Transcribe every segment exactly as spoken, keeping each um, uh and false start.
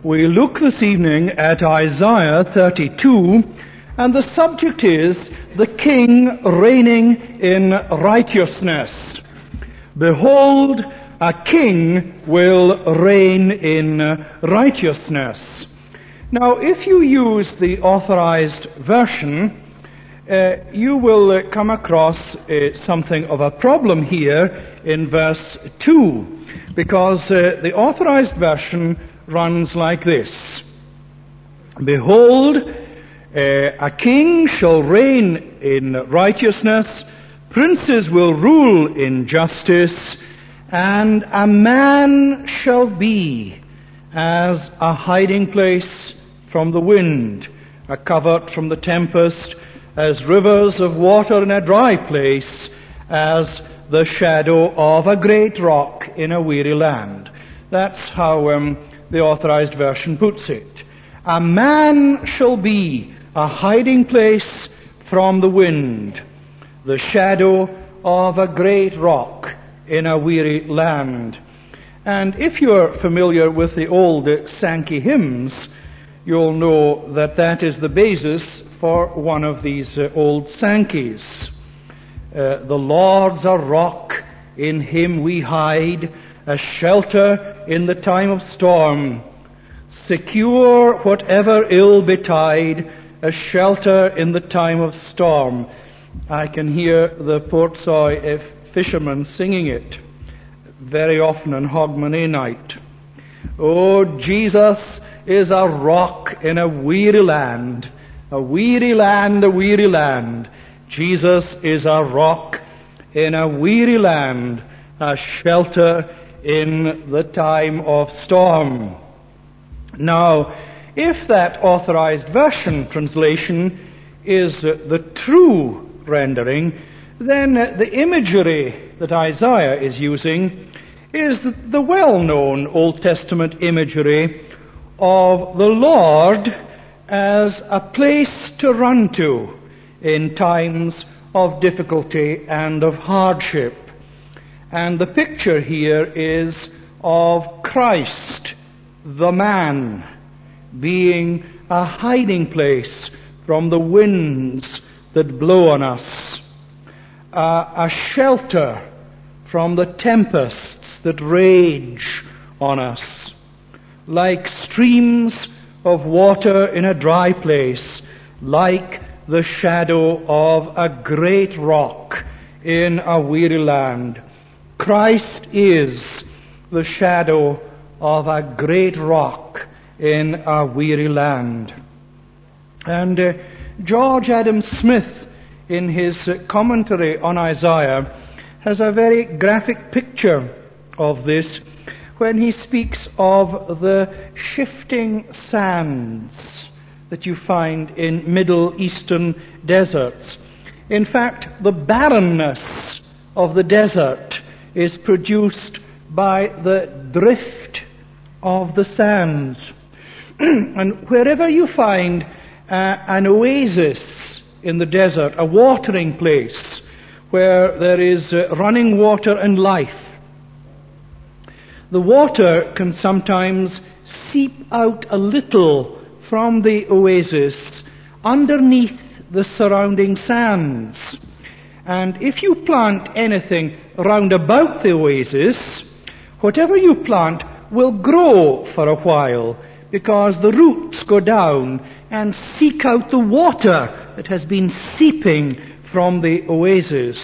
We look this evening at Isaiah thirty-two, and the subject is the King reigning in righteousness. Behold, a king will reign in righteousness. Now, if you use the Authorized Version, uh, you will uh, come across uh, something of a problem here in verse two, because uh, the Authorized Version runs like this. Behold, uh, a king shall reign in righteousness, princes will rule in justice, and a man shall be as a hiding place from the wind, a covert from the tempest, as rivers of water in a dry place, as the shadow of a great rock in a weary land. That's how um, the Authorized Version puts it. A man shall be a hiding place from the wind, the shadow of a great rock in a weary land. And if you're familiar with the old uh, Sankey hymns, you'll know that that is the basis for one of these uh, old Sankeys. Uh, the Lord's a rock, in him we hide, a shelter in the time of storm, secure whatever ill betide, a shelter in the time of storm. I can hear the Portsoy fishermen singing it very often on Hogmanay night. Oh, Jesus is a rock in a weary land, a weary land, a weary land. Jesus is a rock in a weary land, a shelter in the time of storm. Now, if that Authorized Version translation is uh, the true rendering, then uh, the imagery that Isaiah is using is the, the well-known Old Testament imagery of the Lord as a place to run to in times of difficulty and of hardship. And the picture here is of Christ, the man, being a hiding place from the winds that blow on us, uh, a shelter from the tempests that rage on us, like streams of water in a dry place, like the shadow of a great rock in a weary land. Christ is the shadow of a great rock in a weary land. And uh, George Adam Smith, in his uh, commentary on Isaiah, has a very graphic picture of this when he speaks of the shifting sands that you find in Middle Eastern deserts. In fact, the barrenness of the desert is produced by the drift of the sands. And wherever you find uh, an oasis in the desert, a watering place where there is uh, running water and life, the water can sometimes seep out a little from the oasis underneath the surrounding sands. And if you plant anything round about the oasis, whatever you plant will grow for a while, because the roots go down and seek out the water that has been seeping from the oasis.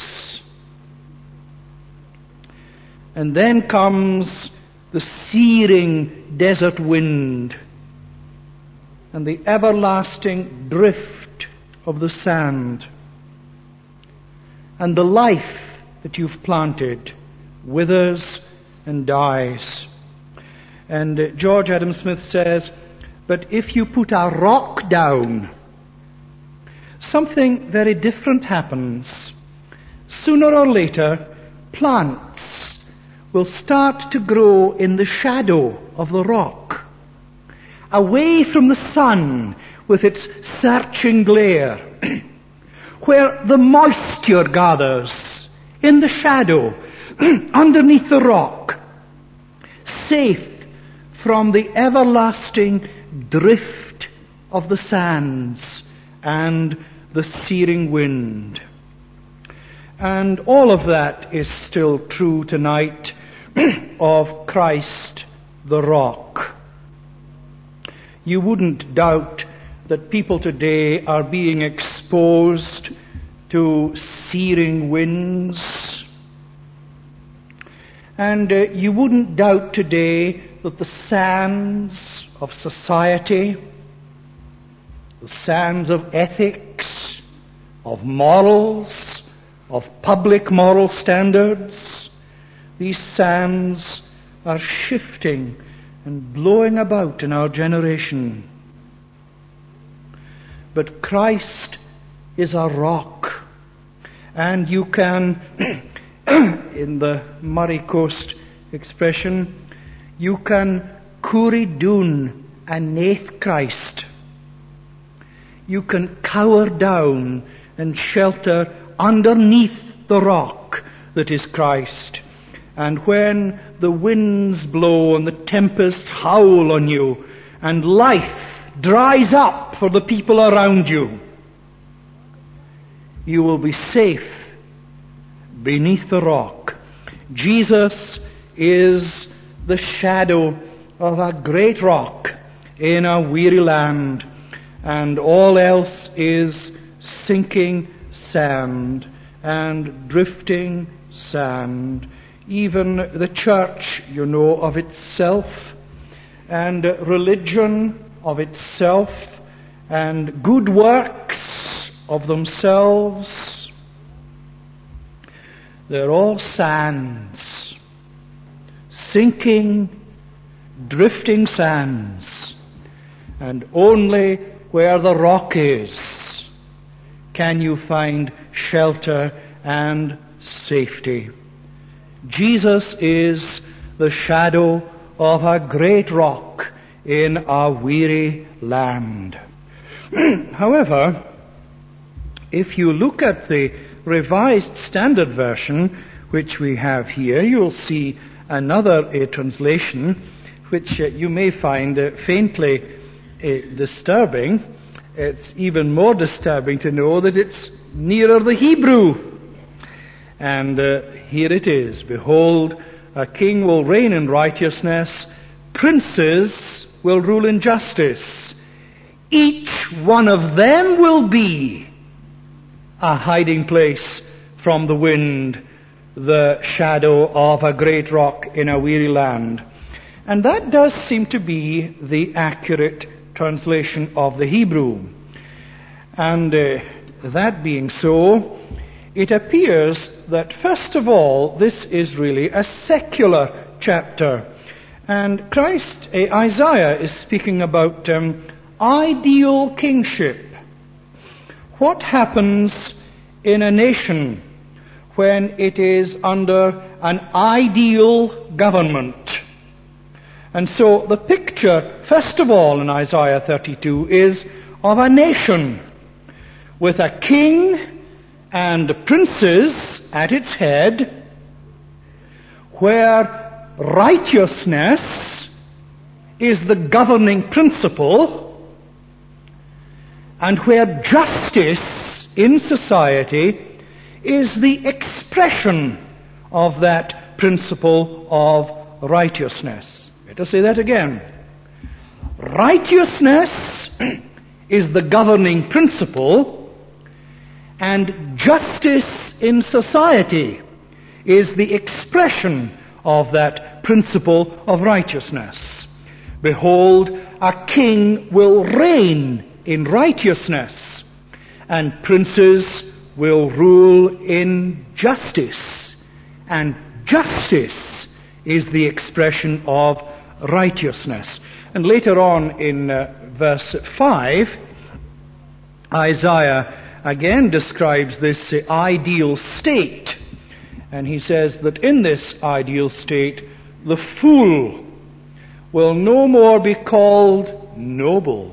And then comes the searing desert wind and the everlasting drift of the sand. And the life that you've planted withers and dies. And uh, George Adam Smith says, but if you put a rock down, something very different happens. Sooner or later, plants will start to grow in the shadow of the rock, away from the sun with its searching glare, where the moisture gathers in the shadow underneath the rock, safe from the everlasting drift of the sands and the searing wind. And all of that is still true tonight of Christ the rock. You wouldn't doubt that people today are being exposed to searing winds. And uh, you wouldn't doubt today that the sands of society, the sands of ethics, of morals, of public moral standards, these sands are shifting and blowing about in our generation. But Christ is a rock, and you can, in the Murray Coast expression, you can Curidun a naith Christ. You can cower down and shelter underneath the rock that is Christ. And when the winds blow and the tempests howl on you and life dries up for the people around you, you will be safe beneath the rock. Jesus is the shadow of a great rock in a weary land, and all else is sinking sand and drifting sand. Even the church, you know, of itself, and religion of itself, and good works of themselves, they're all sands, sinking, drifting sands, and only where the rock is can you find shelter and safety. Jesus is the shadow of a great rock in a weary land. However, if you look at the Revised Standard Version, which we have here, you'll see another uh, translation, which uh, you may find uh, faintly uh, disturbing. It's even more disturbing to know that it's nearer the Hebrew. And uh, here it is. Behold, a king will reign in righteousness, princes will rule in justice. Each one of them will be a hiding place from the wind, the shadow of a great rock in a weary land. And that does seem to be the accurate translation of the Hebrew. And uh, that being so, it appears that first of all, this is really a secular chapter. And Christ, uh, Isaiah is speaking about um, ideal kingship. What happens in a nation when it is under an ideal government? And so the picture, first of all, in Isaiah thirty-two is of a nation with a king and princes at its head, where righteousness is the governing principle, and where justice in society is the expression of that principle of righteousness. Let us say that again. Righteousness is the governing principle, and justice in society is the expression of that principle of righteousness. Behold, a king will reign in righteousness, and princes will rule in justice. And justice is the expression of righteousness. And later on in uh, verse five, Isaiah again describes this uh, ideal state. And he says that in this ideal state, the fool will no more be called noble,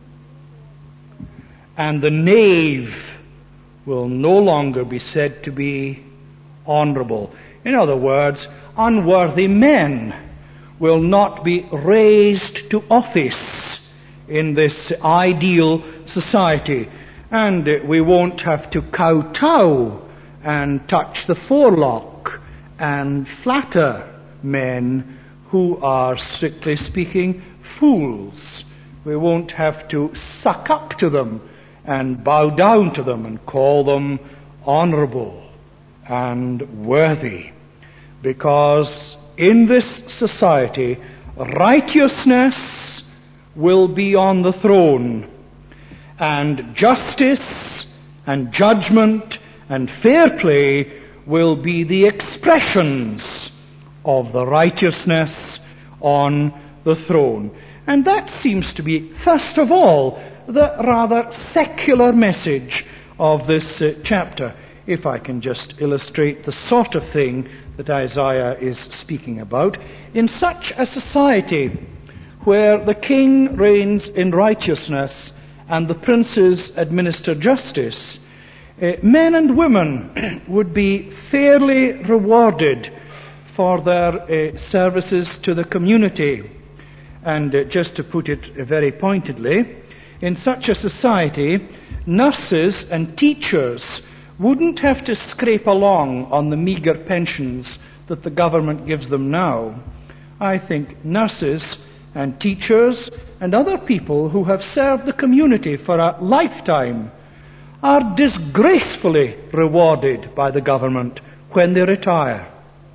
and the knave will no longer be said to be honorable. In other words, unworthy men will not be raised to office in this ideal society. And uh, we won't have to kowtow and touch the forelock and flatter men who are, strictly speaking, fools. We won't have to suck up to them and bow down to them and call them honorable and worthy. Because in this society, righteousness will be on the throne, and justice and judgment and fair play will be the expressions of the righteousness on the throne. And that seems to be, first of all, the rather secular message of this uh, chapter, if I can just illustrate the sort of thing that Isaiah is speaking about. In such a society where the king reigns in righteousness and the princes administer justice, uh, men and women would be fairly rewarded for their uh, services to the community. And uh, just to put it very pointedly, in such a society, nurses and teachers wouldn't have to scrape along on the meager pensions that the government gives them now. I think nurses and teachers and other people who have served the community for a lifetime are disgracefully rewarded by the government when they retire.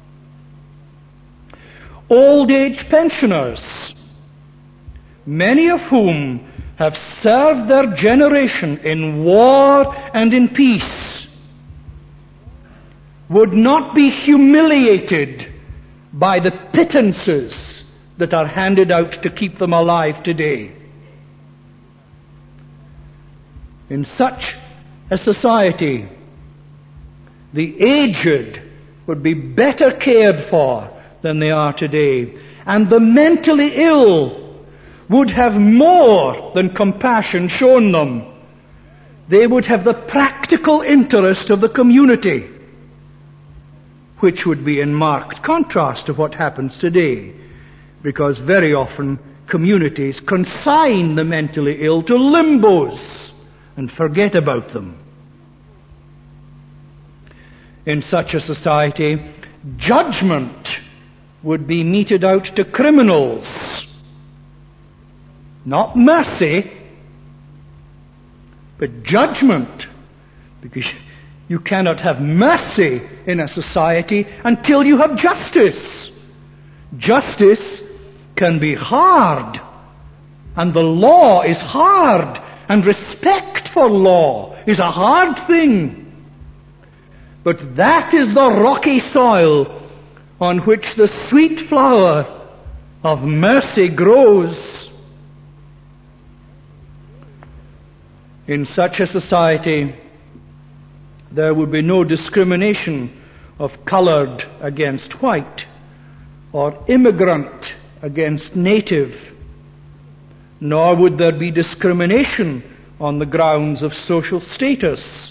Old age pensioners, many of whom have served their generation in war and in peace, would not be humiliated by the pittances that are handed out to keep them alive today. In such a society, the aged would be better cared for than they are today, and the mentally ill would have more than compassion shown them. They would have the practical interest of the community, which would be in marked contrast to what happens today, because very often communities consign the mentally ill to limbos and forget about them. In such a society, judgment would be meted out to criminals. Not mercy, but judgment. Because you cannot have mercy in a society until you have justice. Justice can be hard, and the law is hard, and respect for law is a hard thing. But that is the rocky soil on which the sweet flower of mercy grows. In such a society, there would be no discrimination of colored against white, or immigrant against native, nor would there be discrimination on the grounds of social status.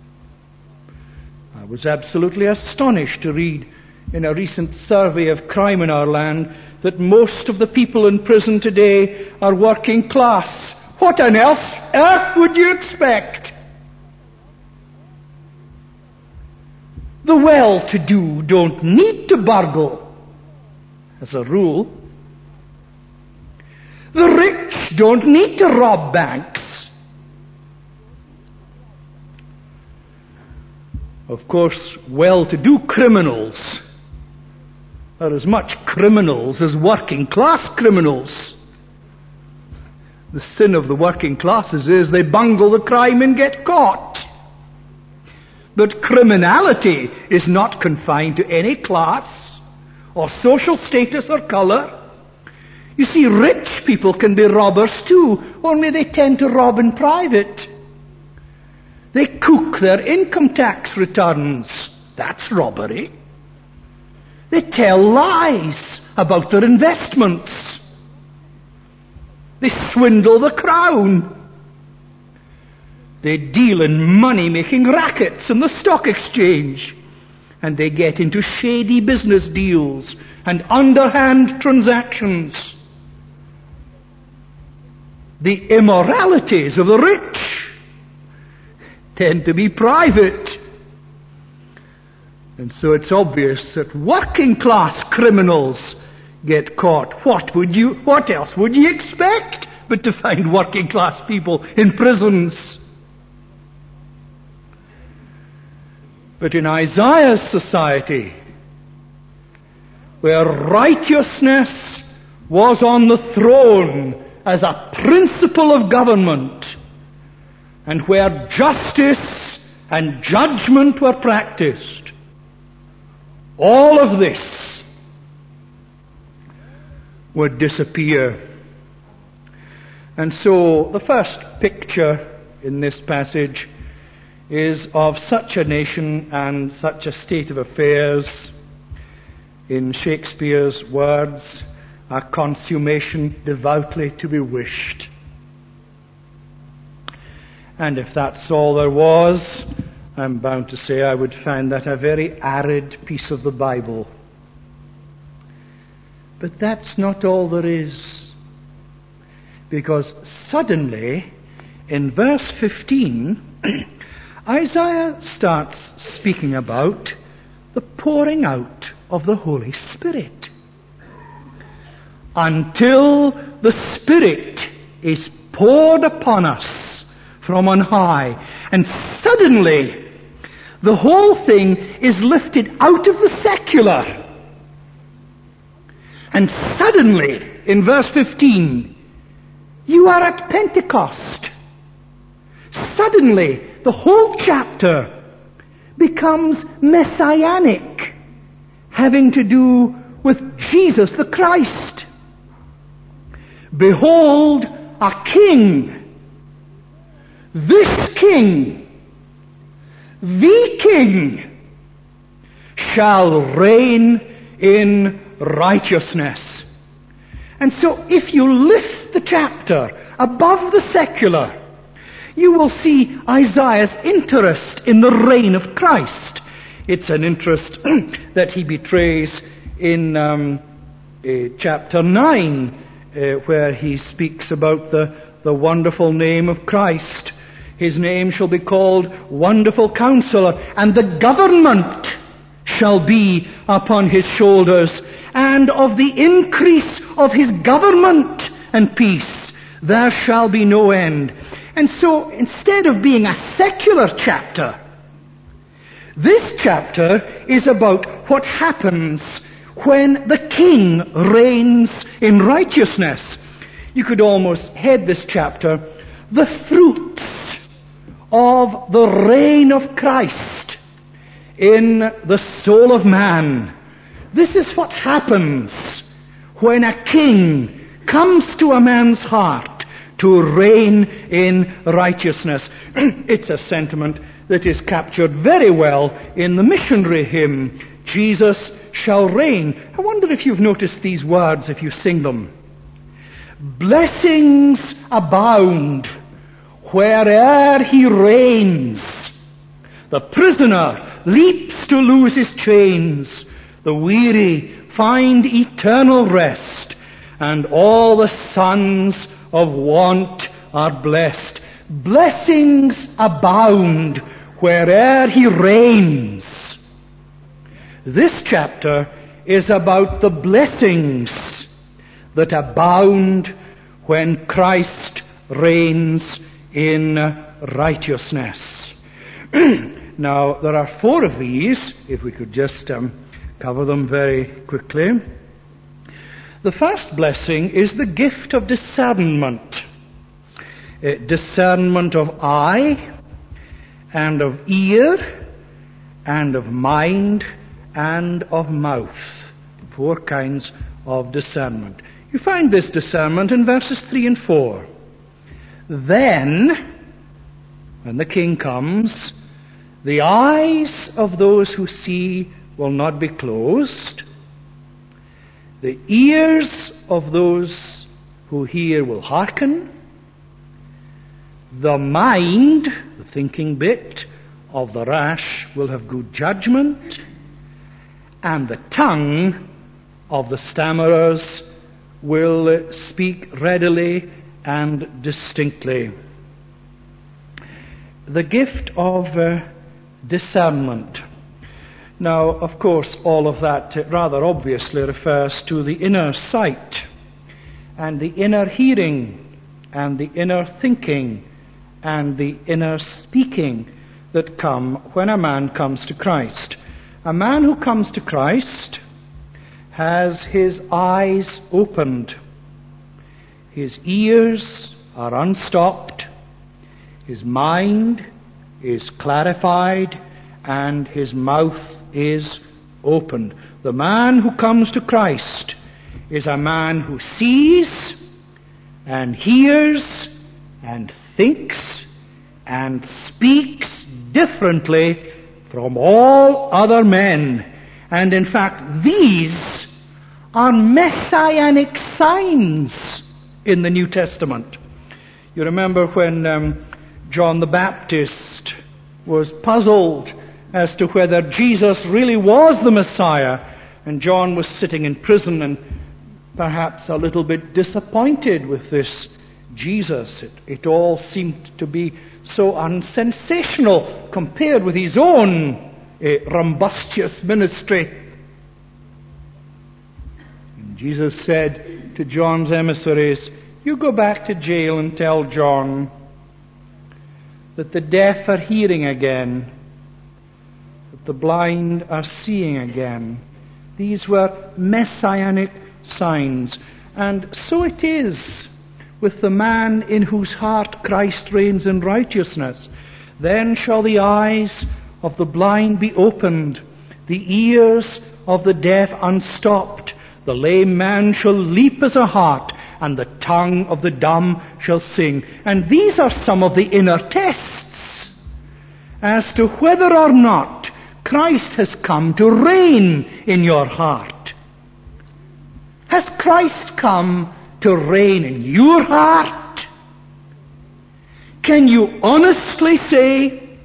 I was absolutely astonished to read in a recent survey of crime in our land that most of the people in prison today are working class. What on else earth would you expect? The well-to-do don't need to burgle, as a rule. The rich don't need to rob banks. Of course, well-to-do criminals are as much criminals as working-class criminals. The sin of the working classes is they bungle the crime and get caught. But criminality is not confined to any class or social status or color. You see, rich people can be robbers too, only they tend to rob in private. They cook their income tax returns. That's robbery. They tell lies about their investments. They swindle the crown. They deal in money-making rackets in the stock exchange. and they get into shady business deals and underhand transactions. The immoralities of the rich tend to be private. And so it's obvious that working class criminals get caught. What would you, what else would you expect but to find working class people in prisons? But in Isaiah's society, where righteousness was on the throne as a principle of government, and where justice and judgment were practiced, all of this would disappear. And so the first picture in this passage is of such a nation and such a state of affairs, in Shakespeare's words, a consummation devoutly to be wished. And if that's all there was, I'm bound to say I would find that a very arid piece of the Bible. But that's not all there is. Because suddenly, in verse fifteen, Isaiah starts speaking about the pouring out of the Holy Spirit. Until the Spirit is poured upon us from on high. And suddenly, the whole thing is lifted out of the secular. And suddenly, in verse fifteen, you are at Pentecost. Suddenly, the whole chapter becomes messianic, having to do with Jesus the Christ. Behold, a king. This king, the king, shall reign in righteousness. And so if you lift the chapter above the secular, you will see Isaiah's interest in the reign of Christ. It's an interest that he betrays in um, uh, chapter nine, uh, where he speaks about the, the wonderful name of Christ. His name shall be called Wonderful Counselor, and the government shall be upon his shoulders, and of the increase of his government and peace there shall be no end. And so, instead of being a secular chapter, this chapter is about what happens when the king reigns in righteousness. You could almost head this chapter, the fruits of the reign of Christ in the soul of man. This is what happens when a king comes to a man's heart to reign in righteousness. It's a sentiment that is captured very well in the missionary hymn, Jesus shall reign. I wonder if you've noticed these words if you sing them. Blessings abound where'er he reigns. The prisoner leaps to loose his chains. The weary find eternal rest, and all the sons of want are blessed. Blessings abound where'er he reigns. This chapter is about the blessings that abound when Christ reigns in righteousness. Now, there are four of these, if we could just um, cover them very quickly. The first blessing is the gift of discernment. Uh, discernment of eye, and of ear, and of mind, and of mouth. Four kinds of discernment. You find this discernment in verses three and four. Then, when the king comes, the eyes of those who see will not be closed. The ears of those who hear will hearken. The mind, the thinking bit, of the rash will have good judgment. and the tongue of the stammerers will speak readily and distinctly. The gift of uh, discernment. Now, of course, all of that uh, rather obviously refers to the inner sight and the inner hearing and the inner thinking and the inner speaking that come when a man comes to Christ. A man who comes to Christ has his eyes opened, his ears are unstopped, his mind is clarified, and his mouth is opened. The man who comes to Christ is a man who sees and hears and thinks and speaks differently from all other men. And in fact, these are messianic signs in the New Testament. You remember when um, John the Baptist was puzzled as to whether Jesus really was the Messiah, and John was sitting in prison and perhaps a little bit disappointed with this Jesus. It, it all seemed to be so unsensational compared with his own uh, rumbustious ministry. And Jesus said to John's emissaries, "You go back to jail and tell John that the deaf are hearing again, that the blind are seeing again." These were messianic signs. And so it is with the man in whose heart Christ reigns in righteousness. Then shall the eyes of the blind be opened, the ears of the deaf unstopped, the lame man shall leap as a hart, and the tongue of the dumb shall sing. And these are some of the inner tests as to whether or not Christ has come to reign in your heart. Has Christ come to reign in your heart? Can you honestly say,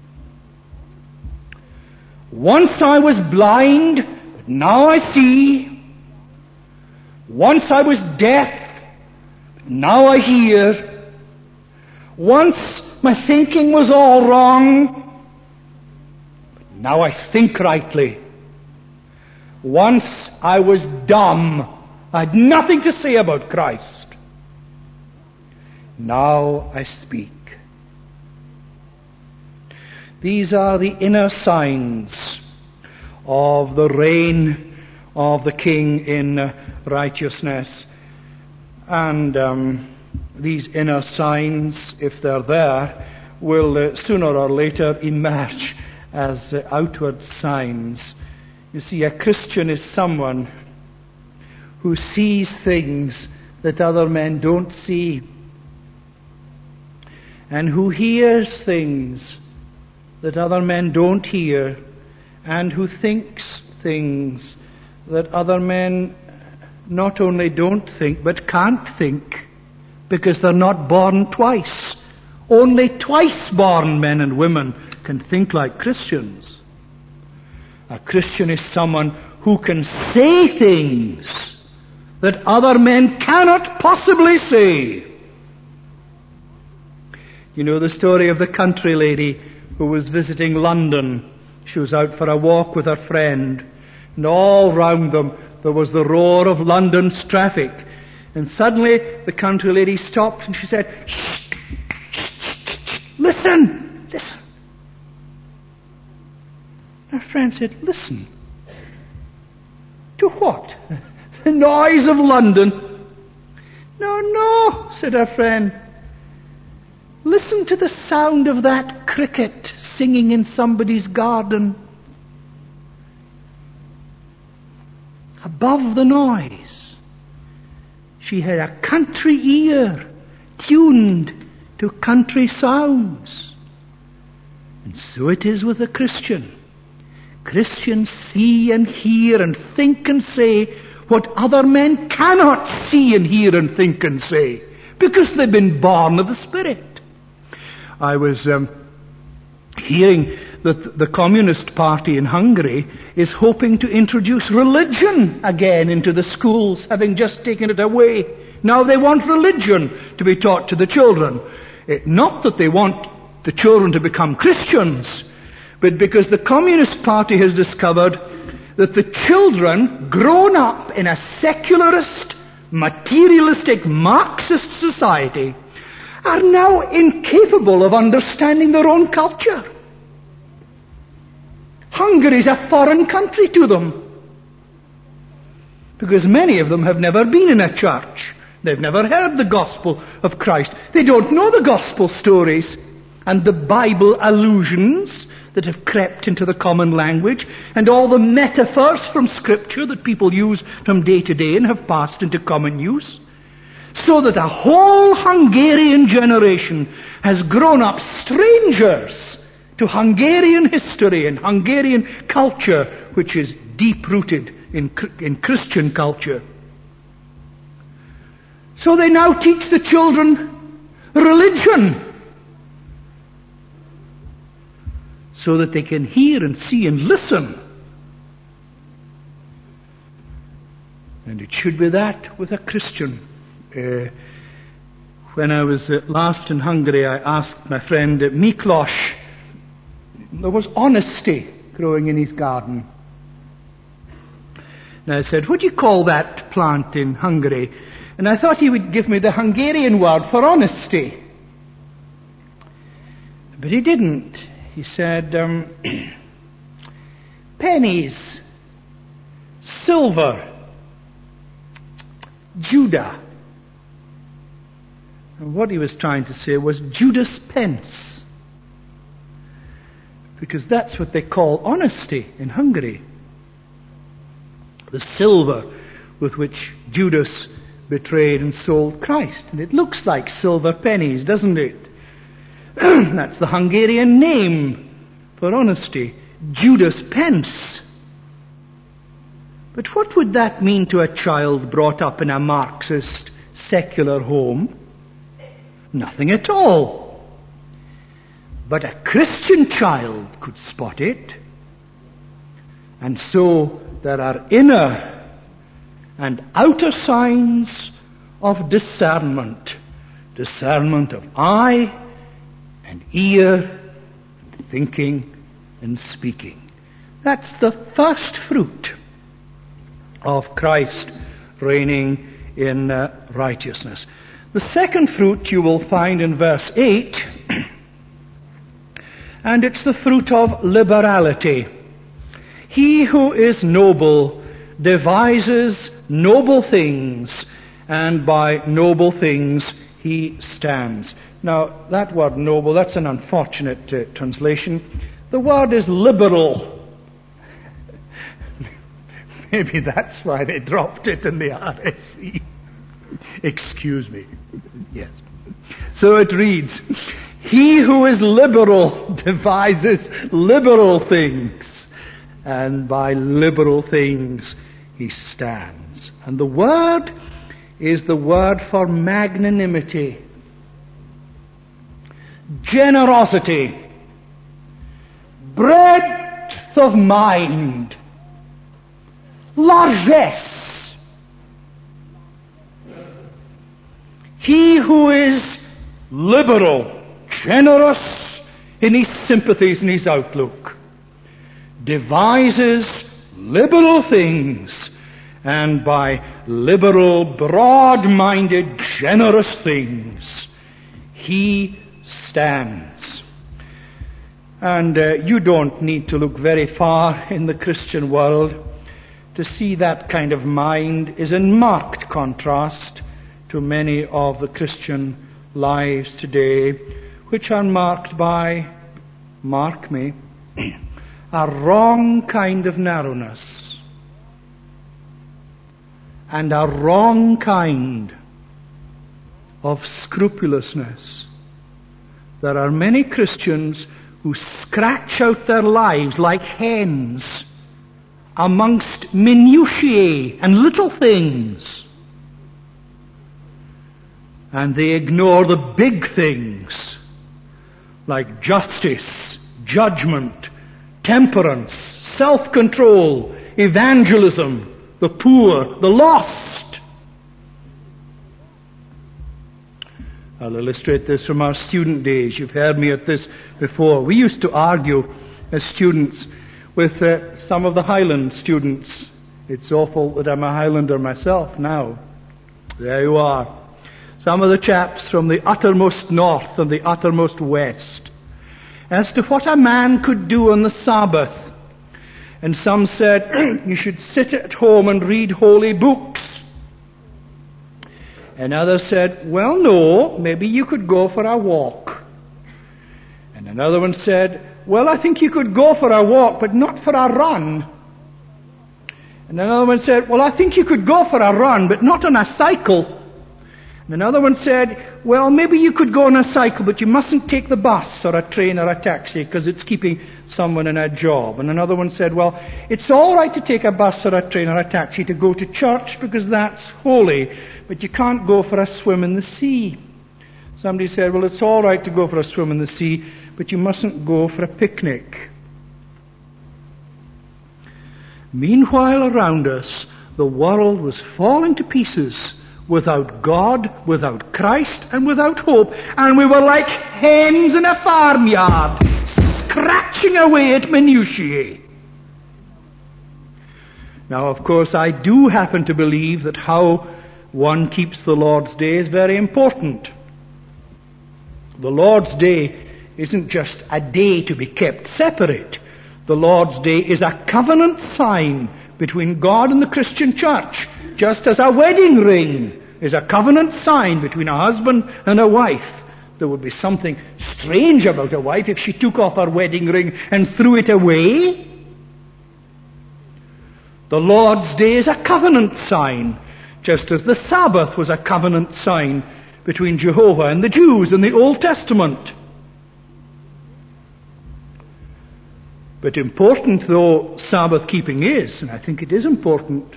"Once I was blind, but now I see. Once I was deaf, but now I hear. Once my thinking was all wrong, but now I think rightly. Once I was dumb, I had nothing to say about Christ. Now I speak." These are the inner signs of the reign of the King in righteousness. And um, these inner signs, if they're there, will uh, sooner or later emerge as uh, outward signs. You see, a Christian is someone who sees things that other men don't see, and who hears things that other men don't hear, and who thinks things that other men not only don't think, but can't think, because they're not born twice. Only twice born men and women can think like Christians. A Christian is someone who can say things that other men cannot possibly say. You know the story of the country lady who was visiting London. She was out for a walk with her friend, and all round them there was the roar of London's traffic. And suddenly the country lady stopped and she said, "Shh, shh, shh, shh, listen, listen." Her friend said, "Listen. To what? The noise of London?" "No, no," said her friend. "Listen to the sound of that cricket singing in somebody's garden. Above the noise, she had a country ear tuned to country sounds." And so it is with a Christian. Christians see and hear and think and say what other men cannot see and hear and think and say, because they've been born of the Spirit. I was um, hearing that the Communist Party in Hungary is hoping to introduce religion again into the schools, having just taken it away. Now they want religion to be taught to the children. It, not that they want the children to become Christians, but because the Communist Party has discovered that the children grown up in a secularist, materialistic, Marxist society are now incapable of understanding their own culture. Hungary is a foreign country to them, because many of them have never been in a church. They've never heard the gospel of Christ. They don't know the gospel stories and the Bible allusions that have crept into the common language, and all the metaphors from Scripture that people use from day to day and have passed into common use. So that a whole Hungarian generation has grown up strangers to Hungarian history and Hungarian culture, which is deep-rooted in, in Christian culture. So they now teach the children religion, so that they can hear and see and listen. And it should be that with a Christian. Uh, when I was uh, last in Hungary, I asked my friend uh, Miklos. There was honesty growing in his garden. And I said, what do you call that plant in Hungary? And I thought he would give me the Hungarian word for honesty. But he didn't. He said, um, pennies, silver, Judah. And what he was trying to say was Judas pence. Because that's what they call honesty in Hungary. The silver with which Judas betrayed and sold Christ. And it looks like silver pennies, doesn't it? That's the Hungarian name for honesty, Judas pence. But what would that mean to a child brought up in a Marxist, secular home? Nothing at all. But a Christian child could spot it. And so there are inner and outer signs of discernment. Discernment of eye and ear, and thinking and speaking. That's the first fruit of Christ reigning in uh, righteousness. The second fruit you will find in verse eight, and it's the fruit of liberality. He who is noble devises noble things, and by noble things he stands. Now, that word noble, that's an unfortunate uh, translation. The word is liberal. Maybe that's why they dropped it in the R S V. Excuse me. Yes. So it reads, he who is liberal devises liberal things, and by liberal things he stands. And the word is the word for magnanimity, generosity, breadth of mind, largesse. He who is liberal, generous in his sympathies and his outlook, devises liberal things, and by liberal, broad-minded, generous things, he stands. And uh, you don't need to look very far in the Christian world to see that kind of mind is in marked contrast to many of the Christian lives today, which are marked by, mark me, a wrong kind of narrowness and a wrong kind of scrupulousness. There are many Christians who scratch out their lives like hens amongst minutiae and little things, and they ignore the big things like justice, judgment, temperance, self-control, evangelism, the poor, the lost. I'll illustrate this from our student days. You've heard me at this before. We used to argue as students with uh, some of the Highland students. It's awful that I'm a Highlander myself now. There you are. Some of the chaps from the uttermost north and the uttermost west, as to what a man could do on the Sabbath. And some said, you should sit at home and read holy books. And others said, well, no, maybe you could go for a walk. And another one said, well, I think you could go for a walk, but not for a run. And another one said, well, I think you could go for a run, but not on a cycle. And another one said, well, maybe you could go on a cycle, but you mustn't take the bus or a train or a taxi because it's keeping someone in a job. And another one said, well, it's all right to take a bus or a train or a taxi to go to church because that's holy, but you can't go for a swim in the sea. Somebody said, well, it's all right to go for a swim in the sea, but you mustn't go for a picnic. Meanwhile, around us, the world was falling to pieces, without God, without Christ, and without hope. And we were like hens in a farmyard, scratching away at minutiae. Now, of course, I do happen to believe that how one keeps the Lord's Day is very important. The Lord's Day isn't just a day to be kept separate. The Lord's Day is a covenant sign between God and the Christian church, just as a wedding ring is a covenant sign between a husband and a wife. There would be something strange about a wife if she took off her wedding ring and threw it away. The Lord's Day is a covenant sign, just as the Sabbath was a covenant sign between Jehovah and the Jews in the Old Testament. But important though Sabbath keeping is, and I think it is important,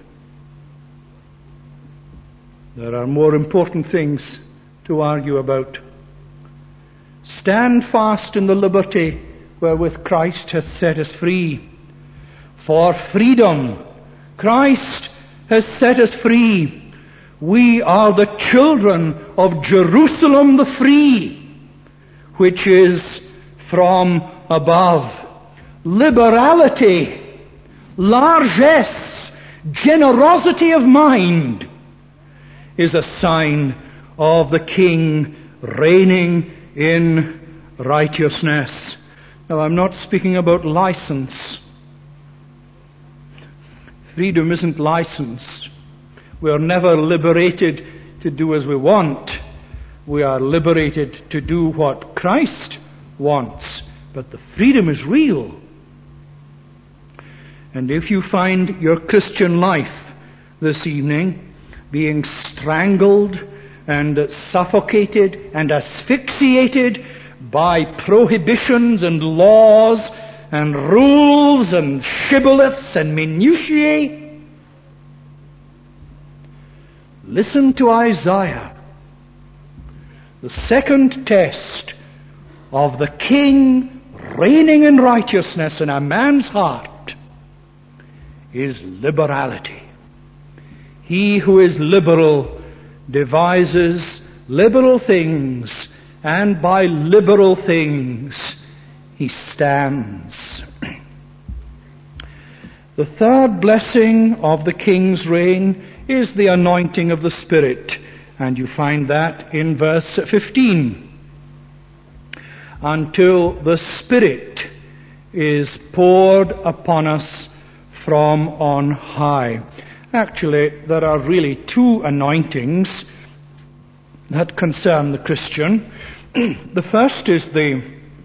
there are more important things to argue about. Stand fast in the liberty wherewith Christ has set us free. For freedom, Christ has set us free. We are the children of Jerusalem the free, which is from above. Liberality, largesse, generosity of mind is a sign of the King reigning in righteousness. Now, I'm not speaking about license. Freedom isn't license. We are never liberated to do as we want. We are liberated to do what Christ wants. But the freedom is real. And if you find your Christian life this evening being strangled and suffocated and asphyxiated by prohibitions and laws and rules and shibboleths and minutiae, listen to Isaiah. The second test of the King reigning in righteousness in a man's heart is liberality. He who is liberal devises liberal things, and by liberal things he stands. The third blessing of the King's reign is the anointing of the Spirit, and you find that in verse fifteen. Until the Spirit is poured upon us from on high. Actually, there are really two anointings that concern the Christian. The first is the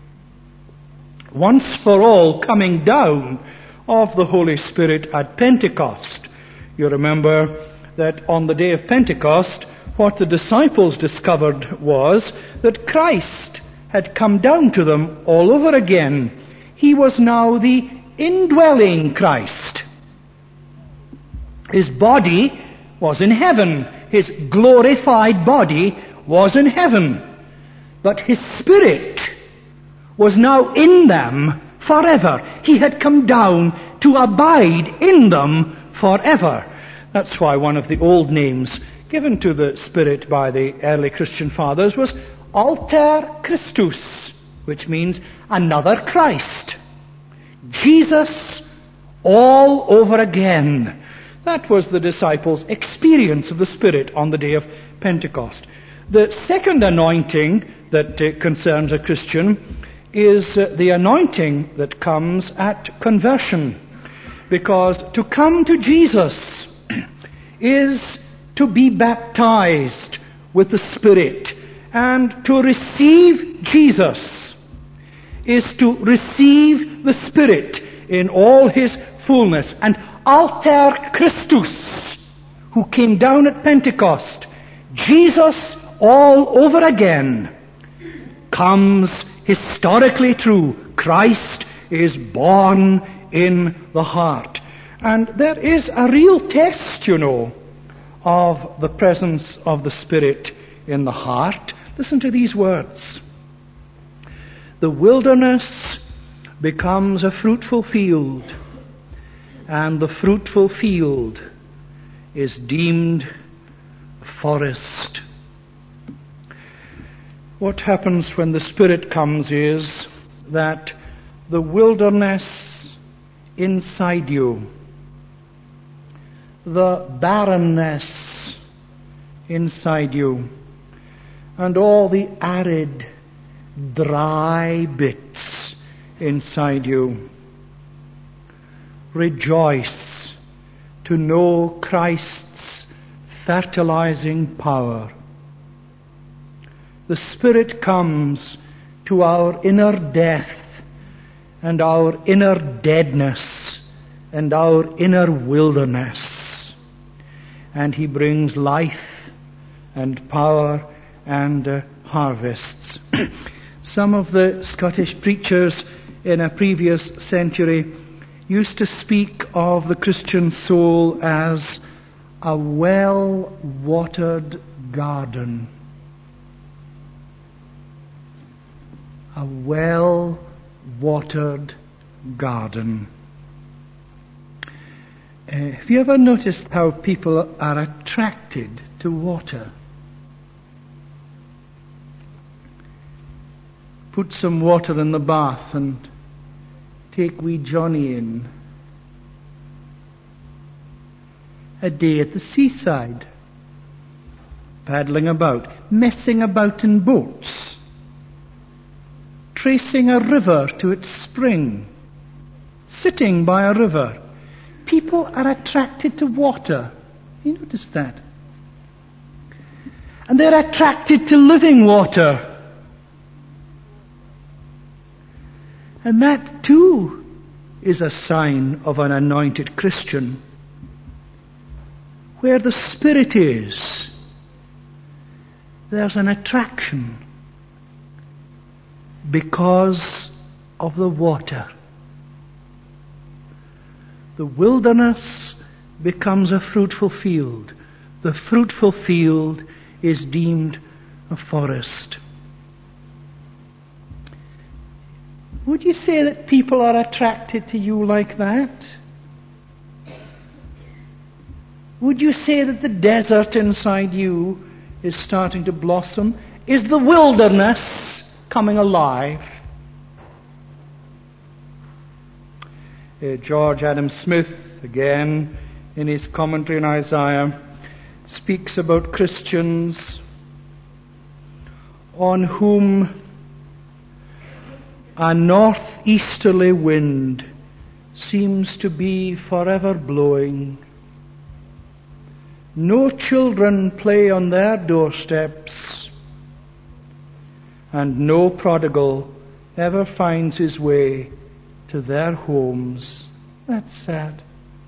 once for all coming down of the Holy Spirit at Pentecost. You remember that on the day of Pentecost, what the disciples discovered was that Christ had come down to them all over again. He was now the indwelling Christ. His body was in heaven. His glorified body was in heaven. But his spirit was now in them forever. He had come down to abide in them forever. That's why one of the old names given to the Spirit by the early Christian fathers was Alter Christus, which means another Christ. Jesus all over again. That was the disciples' experience of the Spirit on the day of Pentecost. The second anointing that uh, concerns a Christian is uh, the anointing that comes at conversion. Because to come to Jesus is to be baptized with the Spirit. And to receive Jesus is to receive the Spirit in all His fullness. And Alter Christus, who came down at Pentecost, Jesus all over again, comes historically true. Christ is born in the heart. And there is a real test, you know, of the presence of the Spirit in the heart. Listen to these words. The wilderness becomes a fruitful field, and the fruitful field is deemed a forest. What happens when the Spirit comes is that the wilderness inside you, the barrenness inside you, and all the arid, dry bits inside you, rejoice to know Christ's fertilizing power. The Spirit comes to our inner death and our inner deadness and our inner wilderness, and He brings life and power and uh, harvests. Some of the Scottish preachers in a previous century used to speak of the Christian soul as a well-watered garden. A well-watered garden. Uh, have you ever noticed how people are attracted to water? Put some water in the bath and take wee Johnny in. A day at the seaside, paddling about, messing about in boats, tracing a river to its spring, sitting by a river. People are attracted to water. You notice that? And they're attracted to living water. And that too is a sign of an anointed Christian. Where the Spirit is, there's an attraction because of the water. The wilderness becomes a fruitful field. The fruitful field is deemed a forest. Would you say that people are attracted to you like that? Would you say that the desert inside you is starting to blossom? Is the wilderness coming alive? Uh, George Adam Smith, again, in his commentary on Isaiah, speaks about Christians on whom a northeasterly wind seems to be forever blowing. No children play on their doorsteps, and no prodigal ever finds his way to their homes. That's sad.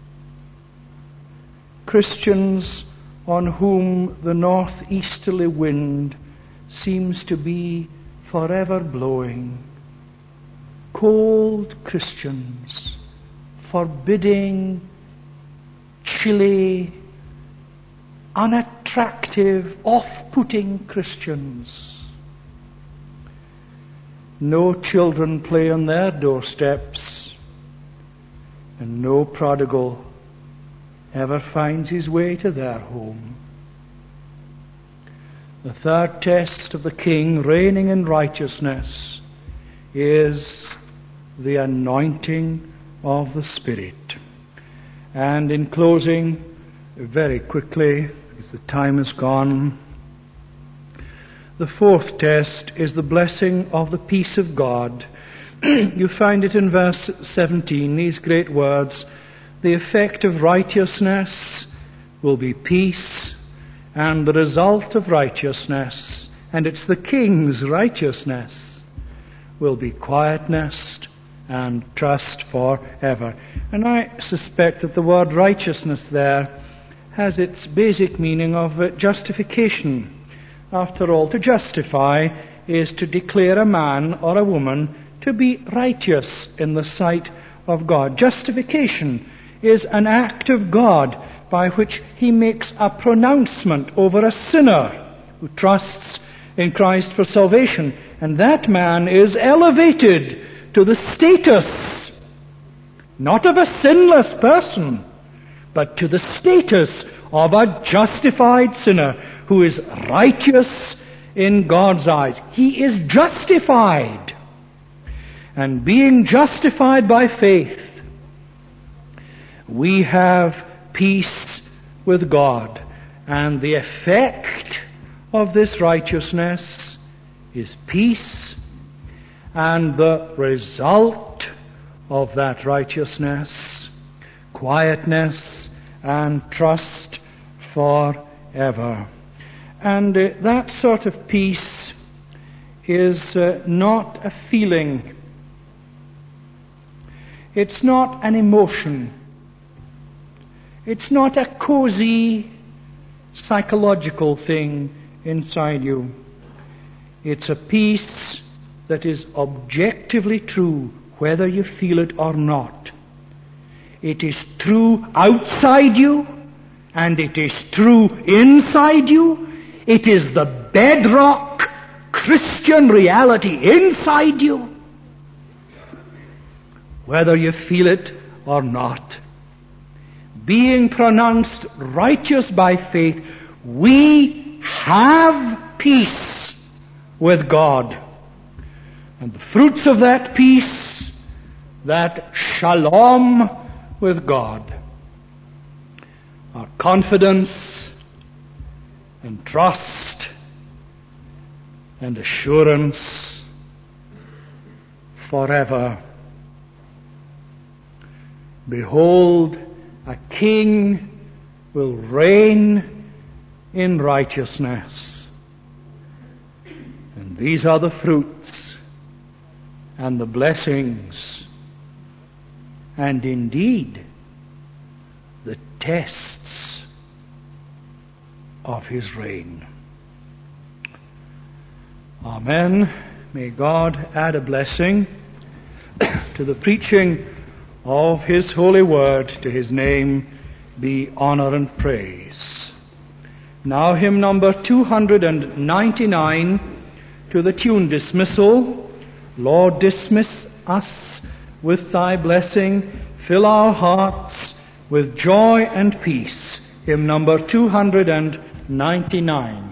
Christians on whom the northeasterly wind seems to be forever blowing. Cold Christians, forbidding, chilly, unattractive, off-putting Christians. No children play on their doorsteps, and no prodigal ever finds his way to their home. The third test of the king reigning in righteousness is the anointing of the Spirit. And in closing, very quickly, because the time is gone, the fourth test is the blessing of the peace of God. You find it in verse seventeen, these great words: the effect of righteousness will be peace, and the result of righteousness, and it's the king's righteousness, will be quietness and trust forever. And I suspect that the word righteousness there has its basic meaning of uh, justification. After all, to justify is to declare a man or a woman to be righteous in the sight of God. Justification is an act of God by which He makes a pronouncement over a sinner who trusts in Christ for salvation. And that man is elevated to the status, not of a sinless person, but to the status of a justified sinner who is righteous in God's eyes. He is justified. And being justified by faith, we have peace with God. And the effect of this righteousness is peace, and the result of that righteousness, quietness and trust forever. And uh, that sort of peace is uh, not a feeling. It's not an emotion. It's not a cozy psychological thing inside you. It's a peace that is objectively true, whether you feel it or not. It is true outside you, and it is true inside you. It is the bedrock Christian reality inside you, whether you feel it or not. Being pronounced righteous by faith, we have peace with God. And the fruits of that peace, that shalom with God, are confidence and trust and assurance forever. Behold, a king will reign in righteousness. And these are the fruits and the blessings, and indeed the tests of his reign. Amen. May God add a blessing to the preaching of his holy word. To his name be honor and praise. Now hymn number two hundred ninety-nine, to the tune Dismissal. Lord, dismiss us with thy blessing, fill our hearts with joy and peace. Hymn number two hundred ninety-nine.